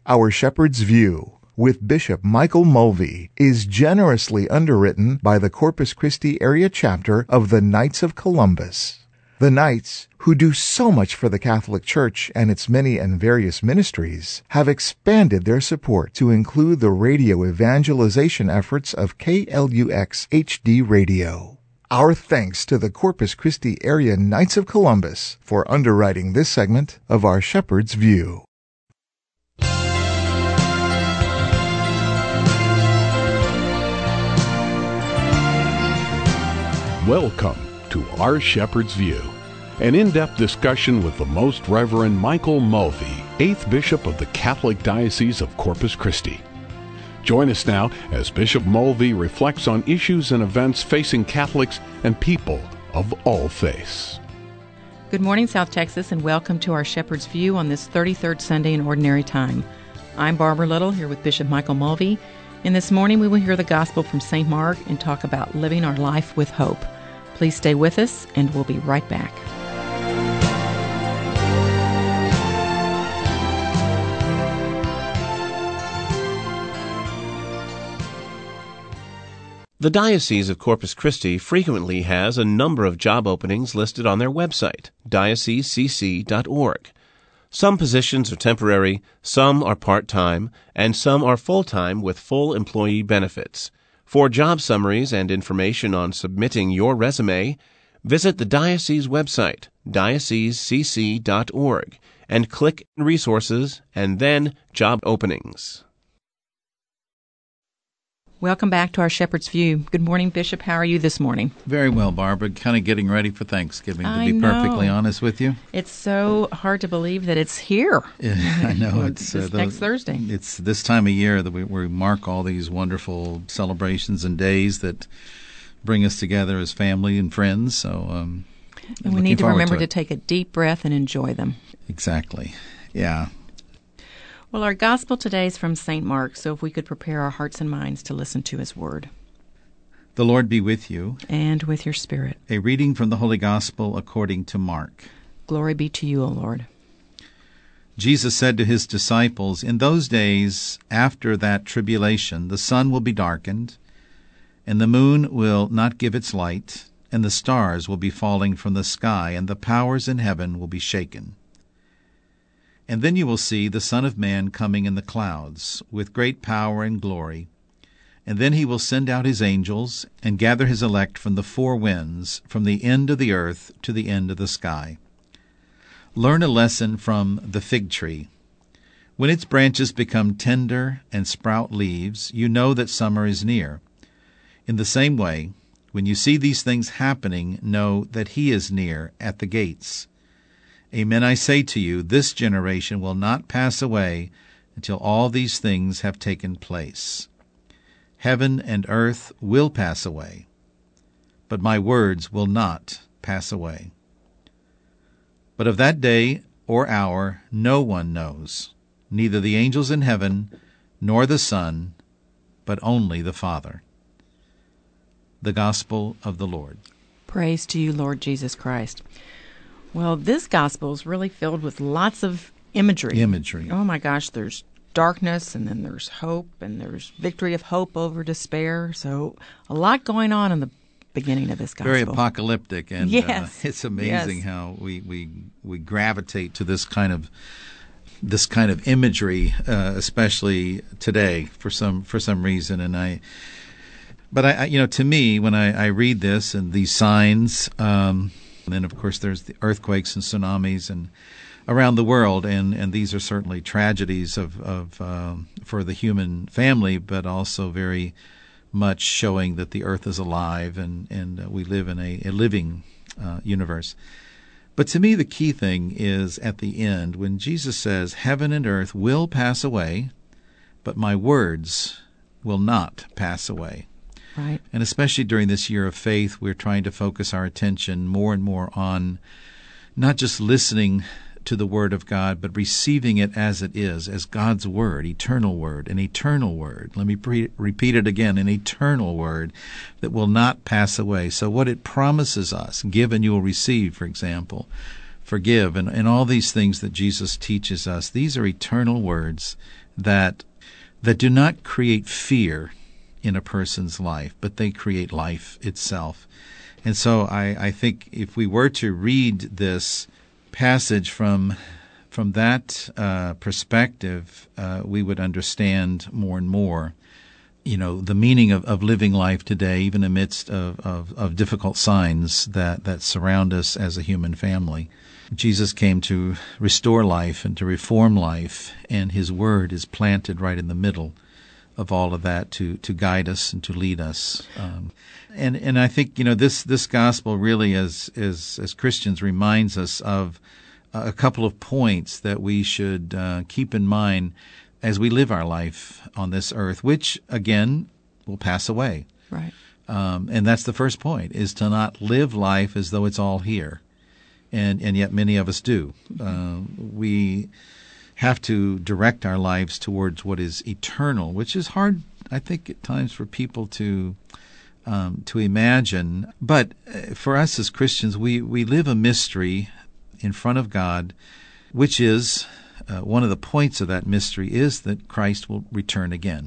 Our Shepherd's View with Bishop Michael Mulvey is generously underwritten by the Corpus Christi area chapter of the Knights of Columbus. The Knights, who do so much for the Catholic Church and its many and various ministries, have expanded their support to include the radio evangelization efforts of KLUX HD Radio. Our thanks to the Corpus Christi area Knights of Columbus for underwriting this segment of Our Shepherd's View. Welcome to Our Shepherd's View, an in-depth discussion with the Most Reverend Michael Mulvey, 8th Bishop of the Catholic Diocese of Corpus Christi. Join us now as Bishop Mulvey reflects on issues and events facing Catholics and people of all faiths. Good morning, South Texas, and welcome to Our Shepherd's View on this 33rd Sunday in Ordinary Time. I'm Barbara Little, here with Bishop Michael Mulvey, and this morning we will hear the Gospel from St. Mark and talk about living our life with hope. Please stay with us, and we'll be right back. The Diocese of Corpus Christi frequently has a number of job openings listed on their website, diocesecc.org. Some positions are temporary, some are part-time, and some are full-time with full employee benefits. For job summaries and information on submitting your resume, visit the Diocese website, diocesecc.org, and click Resources and then Job Openings. Welcome back to Our Shepherd's View. Good morning, Bishop. How are you this morning? Very well, Barbara. Kind of getting ready for Thanksgiving, to be perfectly honest with you. It's so hard to believe that it's here. I know. It's next Thursday. It's this time of year that we mark all these wonderful celebrations and days that bring us together as family and friends. So, and we need to remember to take a deep breath and enjoy them. Exactly. Yeah. Well, our gospel today is from St. Mark, so if we could prepare our hearts and minds to listen to his word. The Lord be with you. And with your spirit. A reading from the Holy Gospel according to Mark. Glory be to you, O Lord. Jesus said to his disciples, "In those days, after that tribulation, the sun will be darkened, and the moon will not give its light, and the stars will be falling from the sky, and the powers in heaven will be shaken. And then you will see the Son of Man coming in the clouds, with great power and glory. And then he will send out his angels, and gather his elect from the four winds, from the end of the earth to the end of the sky. Learn a lesson from the fig tree. When its branches become tender and sprout leaves, you know that summer is near. In the same way, when you see these things happening, know that he is near at the gates. Amen, I say to you, this generation will not pass away until all these things have taken place. Heaven and earth will pass away, but my words will not pass away. But of that day or hour no one knows, neither the angels in heaven nor the Son, but only the Father." The Gospel of the Lord. Praise to you, Lord Jesus Christ. Well, this gospel is really filled with lots of imagery. Oh my gosh, there's darkness, and then there's hope, and there's victory of hope over despair. So a lot going on in the beginning of this gospel. Very apocalyptic, and yes. It's amazing how we gravitate to this kind of imagery, especially today for some reason. And But to me, when I read this and these signs, and then, of course, there's the earthquakes and tsunamis and around the world, and these are certainly tragedies for the human family, but also very much showing that the earth is alive and we live in a living universe. But to me, the key thing is at the end when Jesus says, "Heaven and earth will pass away, but my words will not pass away." Right. And especially during this year of faith, we're trying to focus our attention more and more on not just listening to the Word of God, but receiving it as it is, as God's Word, eternal Word, an eternal Word. Let me repeat it again, an eternal Word that will not pass away. So what it promises us, give and you will receive, for example, forgive, and all these things that Jesus teaches us, these are eternal words that do not create fear in a person's life, but they create life itself. And so I think if we were to read this passage from that perspective, we would understand more and more, the meaning of living life today, even amidst of difficult signs that surround us as a human family. Jesus came to restore life and to reform life, and His Word is planted right in the middle of all of that to guide us and to lead us. And I think, this gospel really, as Christians, reminds us of a couple of points that we should keep in mind as we live our life on this earth, which, again, will pass away. Right. And that's the first point, is to not live life as though it's all here. And yet many of us do. We have to direct our lives towards what is eternal, which is hard, I think, at times for people to imagine. But for us as Christians, we live a mystery in front of God, which is, one of the points of that mystery is that Christ will return again.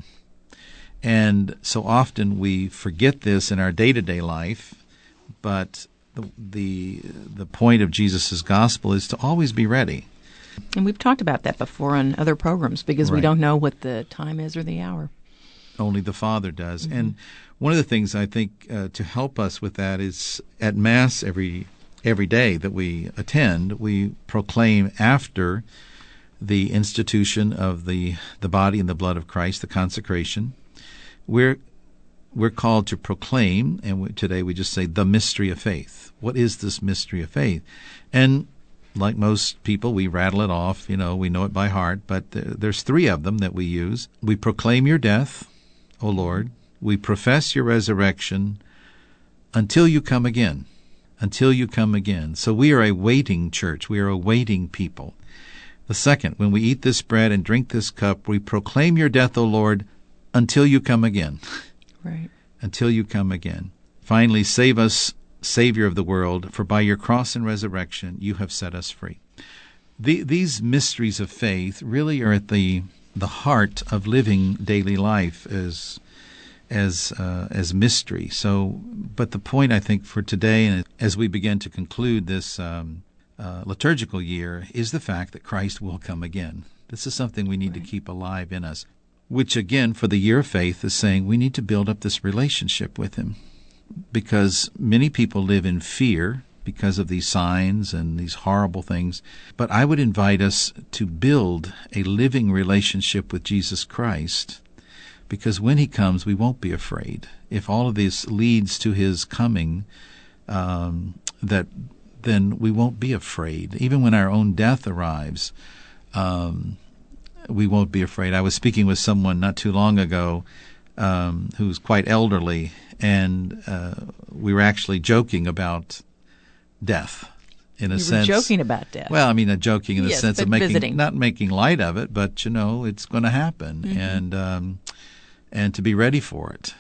And so often we forget this in our day-to-day life, but the point of Jesus' gospel is to always be ready. And we've talked about that before on other programs, because we don't know what the time is or the hour. Only the Father does. Mm-hmm. And one of the things I think to help us with that is at Mass every day that we attend, we proclaim after the institution of the body and the blood of Christ, the consecration. We're called to proclaim, and today we just say, the mystery of faith. What is this mystery of faith? And like most people, we rattle it off, we know it by heart, but there's three of them that we use. We proclaim your death, O Lord. We profess your resurrection until you come again. Until you come again. So we are a waiting church. We are a waiting people. The second, when we eat this bread and drink this cup, we proclaim your death, O Lord, until you come again. Right. Until you come again. Finally, save us, Savior of the world, for by your cross and resurrection you have set us free. These mysteries of faith really are at the heart of living daily life as mystery. So, but the point I think for today, and as we begin to conclude this liturgical year, is the fact that Christ will come again. This is something we need to keep alive in us, which again, for the year of faith, is saying we need to build up this relationship with Him, because many people live in fear because of these signs and these horrible things. But I would invite us to build a living relationship with Jesus Christ, because when He comes, we won't be afraid. If all of this leads to His coming, then we won't be afraid. Even when our own death arrives, we won't be afraid. I was speaking with someone not too long ago who's quite elderly, and we were actually joking about death. In a sense, joking about death. Well, I mean, joking in the yes, sense of not making light of it, but it's going to happen, mm-hmm. And to be ready for it.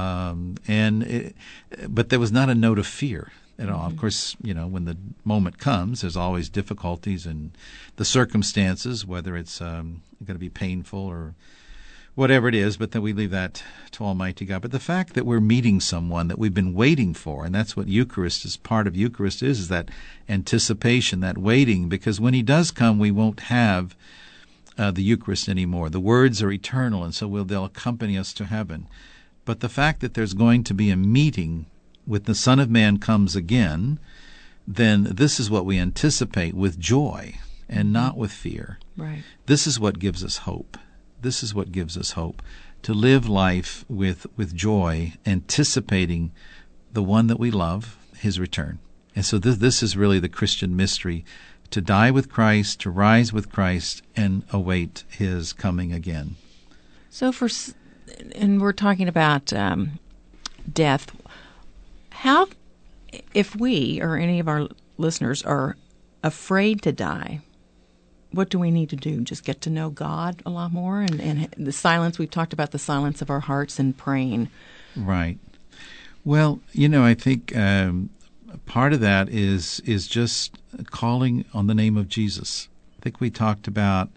But there was not a note of fear at all. Mm-hmm. Of course, when the moment comes, there's always difficulties in the circumstances, whether it's going to be painful or whatever it is, but then we leave that to Almighty God. But the fact that we're meeting someone that we've been waiting for, and that's what Eucharist is, part of Eucharist is that anticipation, that waiting, because when He does come, we won't have the Eucharist anymore. The words are eternal, and so they'll accompany us to heaven. But the fact that there's going to be a meeting when the Son of Man comes again, then this is what we anticipate with joy and not with fear. Right. This is what gives us hope. This is what gives us hope, to live life with joy, anticipating the one that we love, His return. And so this is really the Christian mystery, to die with Christ, to rise with Christ, and await His coming again. So and we're talking about death. How, if we or any of our listeners are afraid to die, what do we need to do? Just get to know God a lot more, and the silence. We've talked about the silence of our hearts and praying. Right. Well, I think part of that is just calling on the name of Jesus. I think we talked about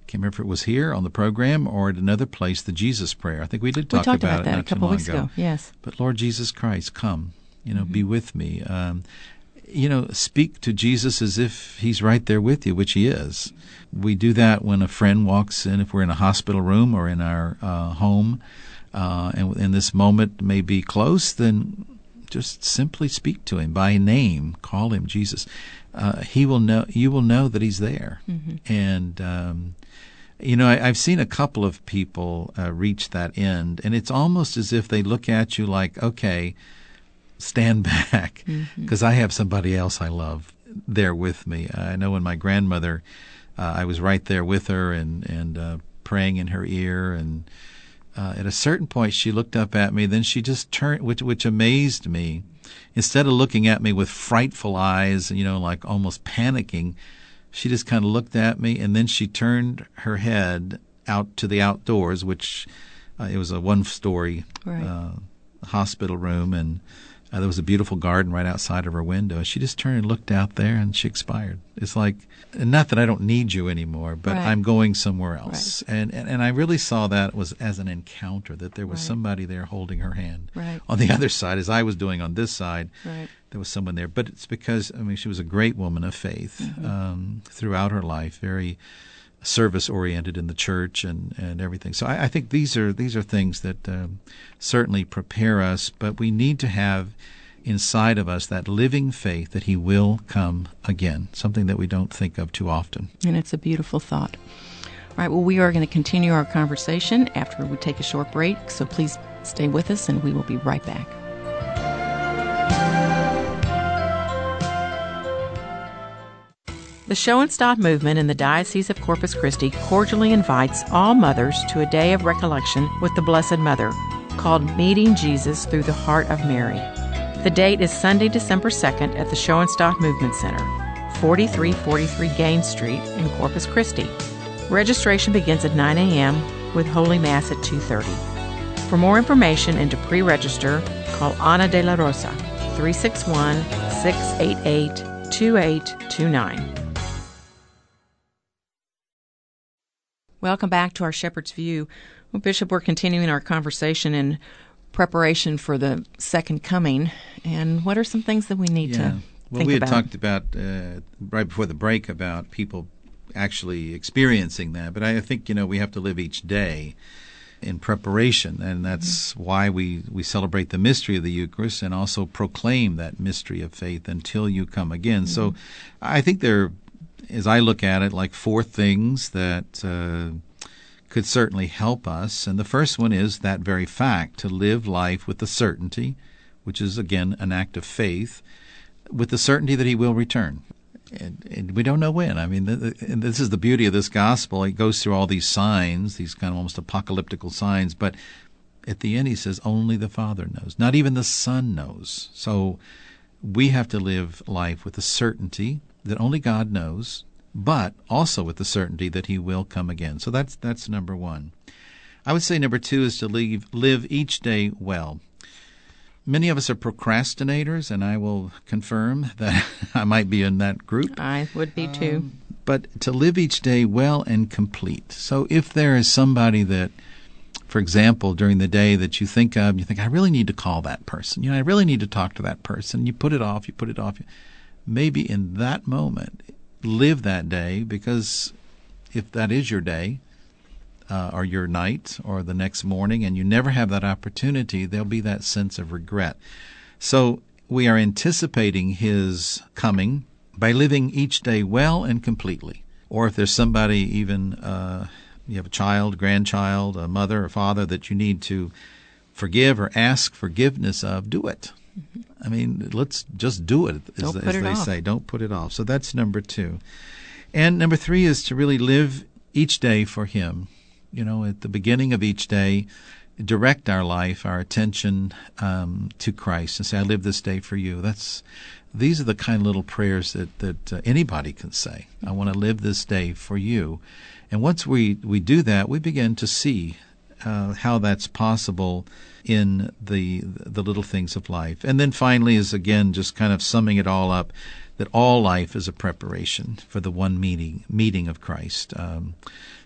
can't remember if it was here on the program or at another place, the Jesus prayer. I think we did talk talked about it that not a couple too long weeks ago. Yes. But Lord Jesus Christ, come, be with me. Speak to Jesus as if he's right there with you, which he is. We do that when a friend walks in, if we're in a hospital room or in our home, and in this moment may be close, then just simply speak to him by name. Call him Jesus. He will know. You will know that he's there. And I've seen a couple of people reach that end, and it's almost as if they look at you like, okay, stand back, because I have somebody else I love there with me. I know when my grandmother, I was right there with her and praying in her ear, and at a certain point she looked up at me, then she just turned, which amazed me. Instead of looking at me with frightful eyes, like almost panicking, she just kind of looked at me, and then she turned her head out to the outdoors, which it was a one-story hospital room, and there was a beautiful garden right outside of her window. And she just turned and looked out there, and she expired. It's like, not that I don't need you anymore, but I'm going somewhere else. Right. And I really saw that was as an encounter, that there was somebody there holding her hand. Right. On the other side, as I was doing on this side, there was someone there. But it's because, she was a great woman of faith throughout her life, very service-oriented in the church and everything. So I think these are things that certainly prepare us, but we need to have inside of us that living faith that he will come again, something that we don't think of too often. And it's a beautiful thought. All right, well, we are going to continue our conversation after we take a short break, so please stay with us, and we will be right back. The Schoenstatt movement in the Diocese of Corpus Christi cordially invites all mothers to a day of recollection with the Blessed Mother, called Meeting Jesus Through the Heart of Mary. The date is Sunday, December 2nd at the Schoenstatt Movement Center, 4343 Gaines Street in Corpus Christi. Registration begins at 9 a.m. with Holy Mass at 2:30. For more information and to pre-register, call Ana de la Rosa, 361-688-2829. Welcome back to our Shepherd's View. Well, Bishop, we're continuing our conversation in preparation for the second coming. And what are some things that we need to think about? Well, we had talked about, right before the break, about people actually experiencing that. But I think, we have to live each day in preparation. And that's why we celebrate the mystery of the Eucharist and also proclaim that mystery of faith until you come again. So I think there, as I look at it, like four things that could certainly help us. And the first one is that very fact, to live life with the certainty, which is, again, an act of faith, with the certainty that he will return. And we don't know when. And this is the beauty of this gospel. It goes through all these signs, these kind of almost apocalyptical signs, but at the end he says only the Father knows. Not even the Son knows. So we have to live life with the certainty that only God knows, but also with the certainty that he will come again. So that's number one. I would say number two is to live each day well. Many of us are procrastinators, and I will confirm that I might be in that group. I would be too. But to live each day well and complete. So if there is somebody that, for example, during the day that you think of, you think, I really need to call that person. I really need to talk to that person. You put it off. Maybe in that moment, live that day, because if that is your day, or your night, or the next morning, and you never have that opportunity, there'll be that sense of regret. So we are anticipating his coming by living each day well and completely. Or if there's somebody, even you have a child, grandchild, a mother, or father that you need to forgive or ask forgiveness of, do it. Let's just do it, as they say. Don't put it off. So that's number two. And number three is to really live each day for him. At the beginning of each day, direct our life, our attention to Christ, and say, I live this day for you. These are the kind of little prayers that anybody can say. I want to live this day for you. And once we do that, we begin to see how that's possible in the little things of life. And then finally is, again, just kind of summing it all up, that all life is a preparation for the one meeting of Christ.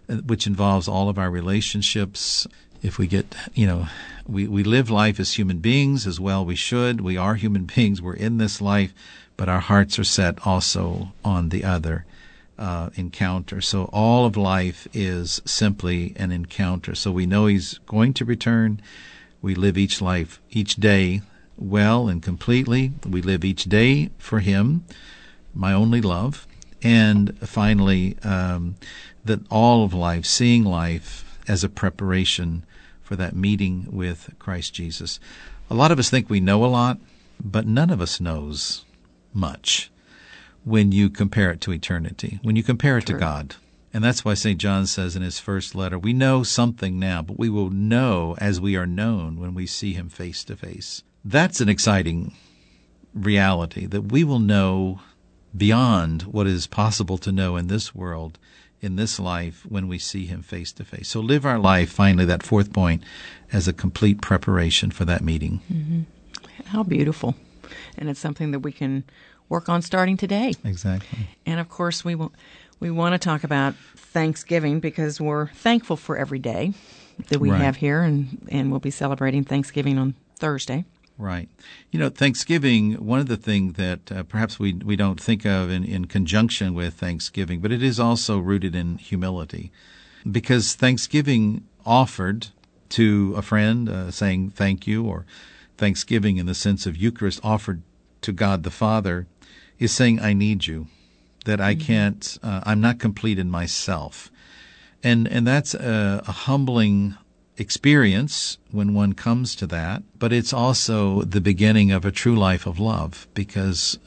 which involves all of our relationships. If we get, we live life as human beings as well. We should. We are human beings. We're in this life, but our hearts are set also on the other encounter. So all of life is simply an encounter. So we know He's going to return. We live each day well and completely. We live each day for Him, my only love. And finally, that all of life, seeing life as a preparation for that meeting with Christ Jesus. A lot of us think we know a lot, but none of us knows much when you compare it to eternity, when you compare it to God. And that's why St. John says in his first letter, we know something now, but we will know as we are known when we see Him face to face. That's an exciting reality, that we will know beyond what is possible to know in this world, in this life, when we see Him face to face. So live our life, finally, that fourth point, as a complete preparation for that meeting. Mm-hmm. How beautiful. And it's something that we can work on starting today. Exactly. And of course, we want to talk about Thanksgiving because we're thankful for every day that we have here, and we'll be celebrating Thanksgiving on Thursday. Right. Thanksgiving, one of the things that perhaps we don't think of in conjunction with Thanksgiving, but it is also rooted in humility. Because Thanksgiving offered to a friend, saying thank you, or Thanksgiving in the sense of Eucharist offered to God the Father, is saying, I need you, that I can't, I'm not complete in myself. And that's a humbling experience when one comes to that, but it's also the beginning of a true life of love, because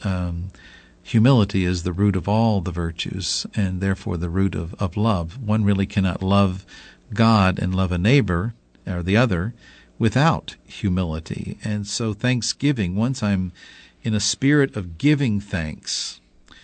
humility is the root of all the virtues, and therefore the root of love. One really cannot love God and love a neighbor, or the other, without humility. And so Thanksgiving, once I'm in a spirit of giving thanks,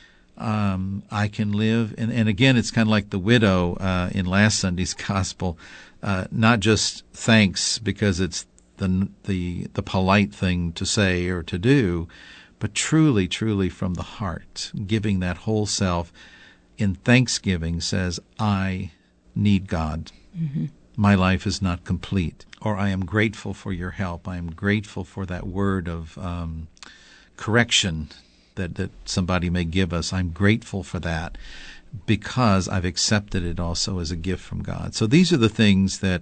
I can live, and again, it's kind of like the widow in last Sunday's gospel, not just thanks because it's the polite thing to say or to do, but truly, truly from the heart, giving that whole self in thanksgiving says, I need God. Mm-hmm. My life is not complete. Or I am grateful for your help. I am grateful for that word of correction that somebody may give us. I'm grateful for that because I've accepted it also as a gift from God. So these are the things that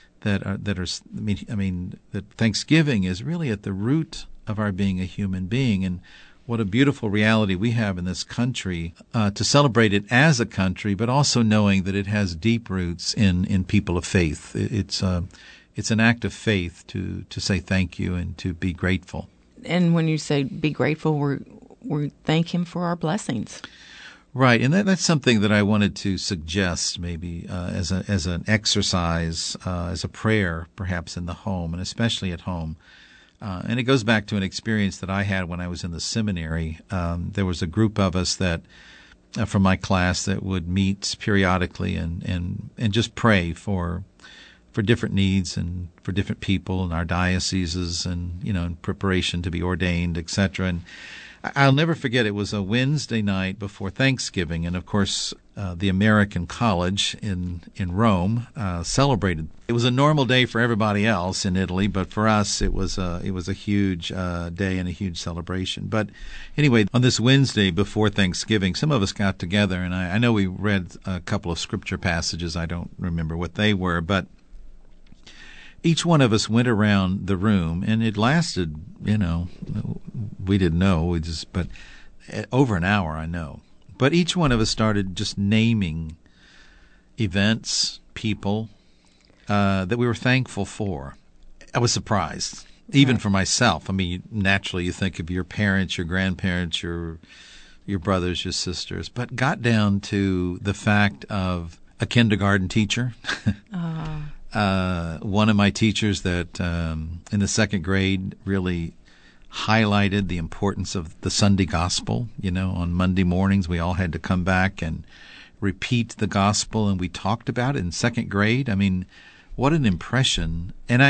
Thanksgiving is really at the root of our being a human being. And what a beautiful reality we have in this country to celebrate it as a country, but also knowing that it has deep roots in people of faith. It's an act of faith to say thank you and to be grateful. And when you say be grateful, we thank Him for our blessings. Right, and that's something that I wanted to suggest maybe as an exercise, as a prayer, perhaps in the home, and especially at home. And it goes back to an experience that I had when I was in the seminary. There was a group of us that, from my class, that would meet periodically and just pray for different needs and for different people in our dioceses, and in preparation to be ordained, etc. And I'll never forget, it was a Wednesday night before Thanksgiving, and of course the American College in Rome celebrated. It was a normal day for everybody else in Italy, but for us it was a huge day and a huge celebration. But anyway, on this Wednesday before Thanksgiving, some of us got together, and I know we read a couple of scripture passages. I don't remember what they were, but each one of us went around the room, and it lasted, we didn't know, but over an hour, I know. But each one of us started just naming events, people that we were thankful for. I was surprised, even for myself. I mean, naturally you think of your parents, your grandparents, your brothers, your sisters, but got down to the fact of a kindergarten teacher. One of my teachers that in the second grade really highlighted the importance of the Sunday gospel. On Monday mornings we all had to come back and repeat the gospel, and we talked about it in second grade. I mean, what an impression. And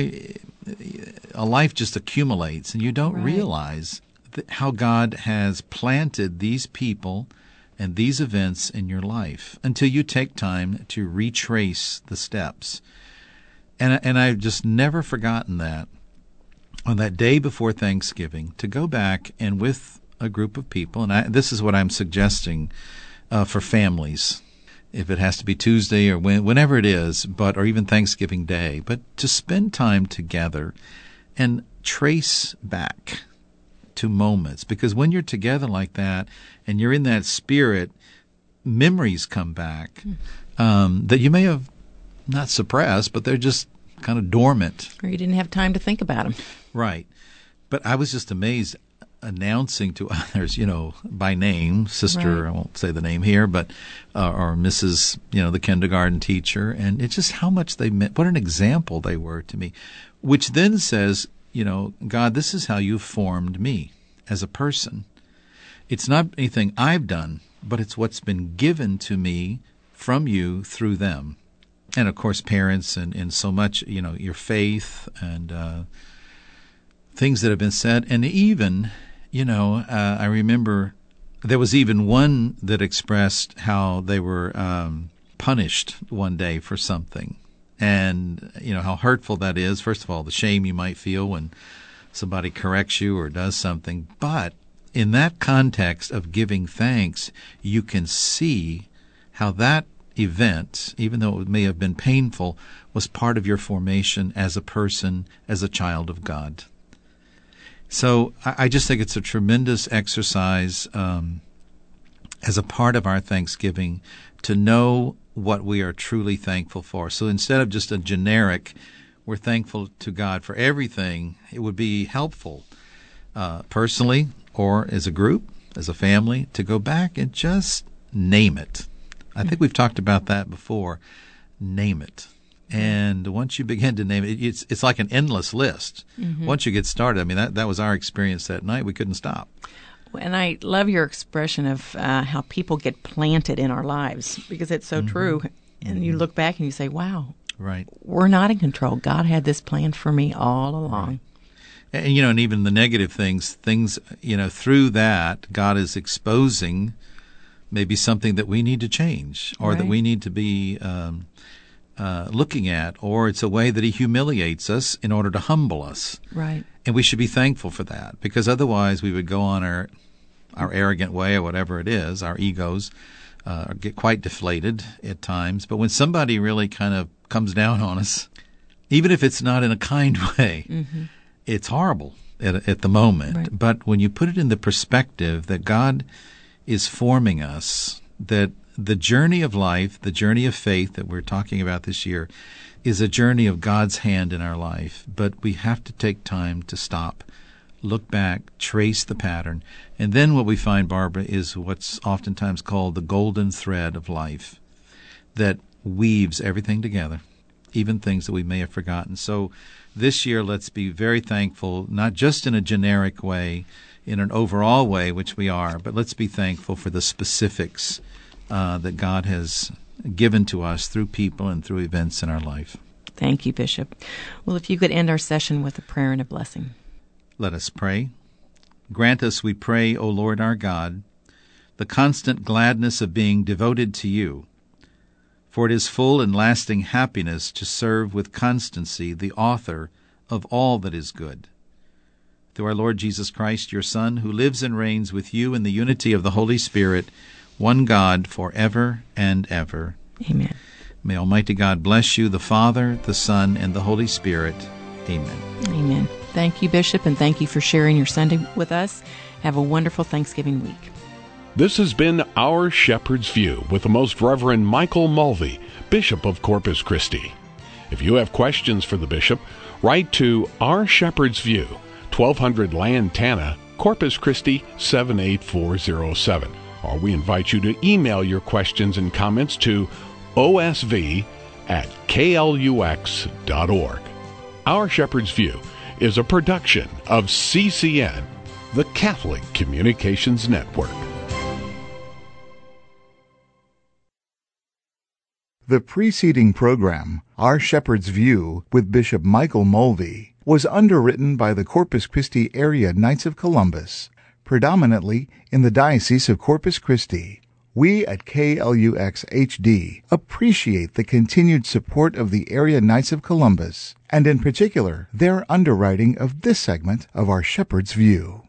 a life just accumulates, and you don't realize how God has planted these people and these events in your life until you take time to retrace the steps. And I've just never forgotten that. On that day before Thanksgiving, to go back and with a group of people, and this is what I'm suggesting for families, if it has to be Tuesday or whenever it is, or even Thanksgiving Day, but to spend time together and trace back to moments. Because when you're together like that and you're in that spirit, memories come back that you may have not suppressed, but they're just kind of dormant. Or you didn't have time to think about them. Right. But I was just amazed announcing to others, by name, sister, Right. I won't say the name here, but, or Mrs., the kindergarten teacher, and it's just how much they meant, what an example they were to me, which then says, God, this is how you formed me as a person. It's not anything I've done, but it's what's been given to me from you through them. And, of course, parents and so much, your faith and things that have been said. And even, I remember there was even one that expressed how they were punished one day for something. And, how hurtful that is. First of all, the shame you might feel when somebody corrects you or does something. But in that context of giving thanks, you can see how that event, even though it may have been painful, was part of your formation as a person, as a child of God. So I just think it's a tremendous exercise as a part of our Thanksgiving to know what we are truly thankful for. So instead of just a generic, we're thankful to God for everything, it would be helpful personally or as a group, as a family, to go back and just name it. I think we've talked about that before. Name it. And once you begin to name it, it's like an endless list. Mm-hmm. Once you get started, that was our experience that night. We couldn't stop. And I love your expression of how people get planted in our lives, because it's so true. And you look back and you say, wow, right, we're not in control. God had this planned for me all along. Right. And even the negative things, through that, God is exposing maybe something that we need to change or Right. that we need to be looking at, or it's a way that he humiliates us in order to humble us. Right. And we should be thankful for that, because otherwise we would go on our arrogant way or whatever it is, our egos get quite deflated at times. But when somebody really kind of comes down on us, even if it's not in a kind way, it's horrible at the moment. Right. But when you put it in the perspective that God is forming us, that the journey of life, the journey of faith that we're talking about this year, is a journey of God's hand in our life. But we have to take time to stop, look back, trace the pattern. And then what we find, Barbara, is what's oftentimes called the golden thread of life that weaves everything together, even things that we may have forgotten. So this year, let's be very thankful, not just in a generic way, in an overall way, which we are, but let's be thankful for the specifics that God has given to us through people and through events in our life. Thank you, Bishop. Well, if you could end our session with a prayer and a blessing. Let us pray. Grant us, we pray, O Lord our God, the constant gladness of being devoted to you, for it is full and lasting happiness to serve with constancy the author of all that is good. Through our Lord Jesus Christ, your Son, who lives and reigns with you in the unity of the Holy Spirit, one God, forever and ever. Amen. May Almighty God bless you, the Father, the Son, and the Holy Spirit. Amen. Amen. Thank you, Bishop, and thank you for sharing your Sunday with us. Have a wonderful Thanksgiving week. This has been Our Shepherd's View with the Most Reverend Michael Mulvey, Bishop of Corpus Christi. If you have questions for the Bishop, write to Our Shepherd's View, 1200 Lantana, Corpus Christi 78407. Or we invite you to email your questions and comments to osv@klux.org. Our Shepherd's View is a production of CCN, the Catholic Communications Network. The preceding program, Our Shepherd's View with Bishop Michael Mulvey, was underwritten by the Corpus Christi area Knights of Columbus, predominantly in the Diocese of Corpus Christi. We at KLUX HD appreciate the continued support of the area Knights of Columbus, and in particular, their underwriting of this segment of our Shepherd's View.